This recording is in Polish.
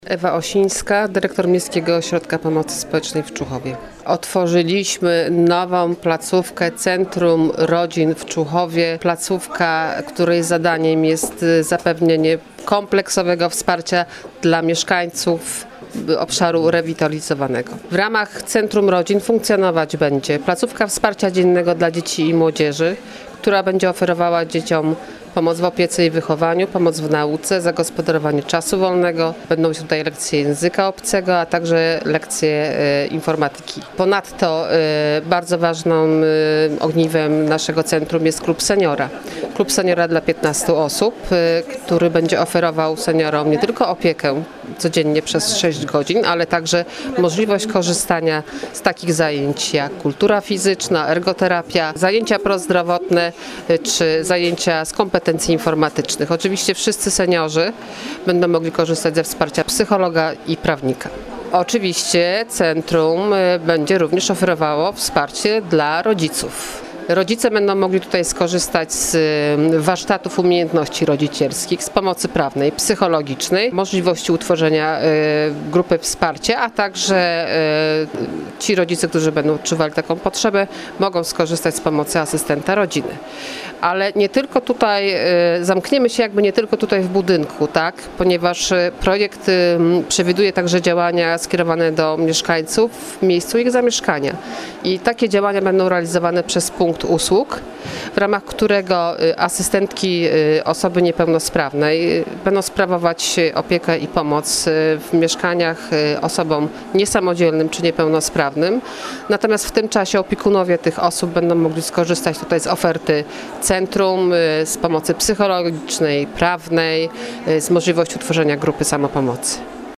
Ewa Osińska, dyrektor Miejskiego Ośrodka Pomocy Społecznej w Czuchowie. Otworzyliśmy nową placówkę Centrum Rodzin w Czuchowie. Placówka, której zadaniem jest zapewnienie kompleksowego wsparcia dla mieszkańców obszaru rewitalizowanego. W ramach Centrum Rodzin funkcjonować będzie placówka wsparcia dziennego dla dzieci i młodzieży, która będzie oferowała dzieciom pomoc w opiece i wychowaniu, pomoc w nauce, zagospodarowanie czasu wolnego. Będą tutaj lekcje języka obcego, a także lekcje informatyki. Ponadto bardzo ważnym ogniwem naszego centrum jest Klub Seniora. Klub Seniora dla 15 osób, który będzie oferował seniorom nie tylko opiekę codziennie przez 6 godzin, ale także możliwość korzystania z takich zajęć jak kultura fizyczna, ergoterapia, zajęcia prozdrowotne czy zajęcia z kompetencji informatycznych. Oczywiście wszyscy seniorzy będą mogli korzystać ze wsparcia psychologa i prawnika. Oczywiście centrum będzie również oferowało wsparcie dla rodziców. Rodzice będą mogli tutaj skorzystać z warsztatów umiejętności rodzicielskich, z pomocy prawnej, psychologicznej, możliwości utworzenia grupy wsparcia, a także ci rodzice, którzy będą odczuwali taką potrzebę, mogą skorzystać z pomocy asystenta rodziny. Ale nie tylko tutaj, zamkniemy się nie tylko tutaj w budynku, tak? Ponieważ projekt przewiduje także działania skierowane do mieszkańców w miejscu ich zamieszkania. I takie działania będą realizowane przez punkt usług, w ramach którego asystentki osoby niepełnosprawnej będą sprawować opiekę i pomoc w mieszkaniach osobom niesamodzielnym czy niepełnosprawnym. Natomiast w tym czasie opiekunowie tych osób będą mogli skorzystać tutaj z oferty centrum, z pomocy psychologicznej, prawnej, z możliwością utworzenia grupy samopomocy.